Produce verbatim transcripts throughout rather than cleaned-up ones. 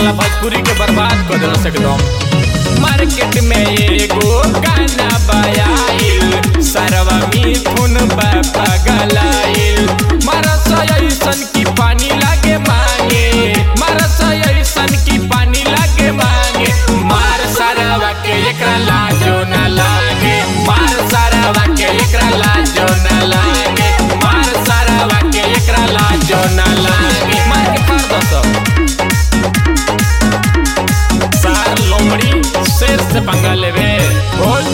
साला भोजपुरी के बर्बाद कर देलस एकदम। मार्केट में एगो गाना बयाइल, सरवा मिथुन बापा गलाइल। मारस ऐसन की पानी लागे मांगे, मारस ऐसन की पानी लागे मांगे। मार सरवा के एकरा लाजो न लागे, मार सरवा के एकरा लाजो न लागे, मार सरवा के एकरा लाजो न लागे। मार के फाड़ दो सब सार लोमड़ी शेर से पंगा लेवे बोल।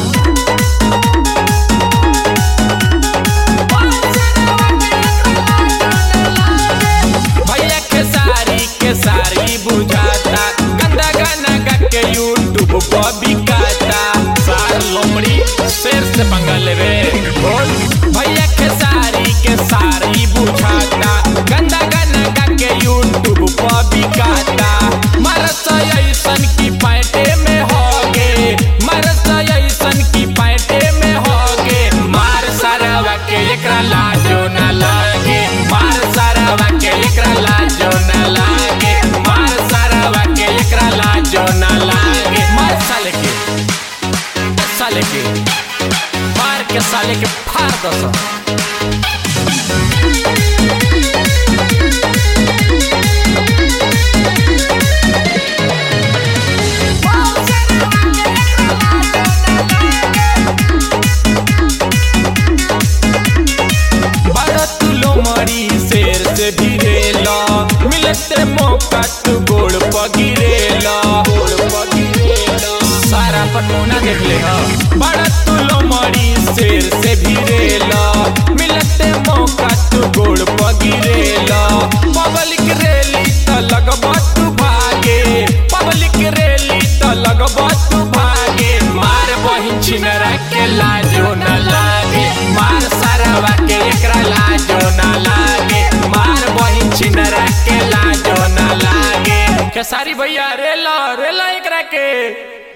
भैया के सारी के सारी बुझाता, गंदा गाना गा के यूट्यूब पर बिकाता। सार लोमड़ी शेर से पंगा लेवे बोल। भैया के सारी के सारी बुझाता, गंदा गाना गा के यूट्यूब पर बिकाता। मरस ऐसन की पैंटे में होगे, मरस ऐसन की पैंटे में होगे। मार सरवा के एकरा लाजो न लागे, मार सरवा के एकरा लाजो न लागे, मार सरवा के एकरा लाजो न लागे। मार साले के साले के मार के साले के फाड़ दो सब। शेर से भिड़ेला, मिलते मौका तू गोड़ पगिरेला, गोड़ पगिरेला। सारा पटोना देख ले हा बड़ा तू लोमड़ी शेर से भिड़ेला, मिलते मौका तू गोड़ पगिरेला। पब्लिक रैली त लगबा तू भागे, पब्लिक रैली त लगबा तू भागे। मार बहिन छिनरा के लाजो न लागे, मार सरवा के एकरा लाजो न लागे, मार बहिन छिनरा के लाजो न लागे। खेसारी भैया रेला रेला एकरा के।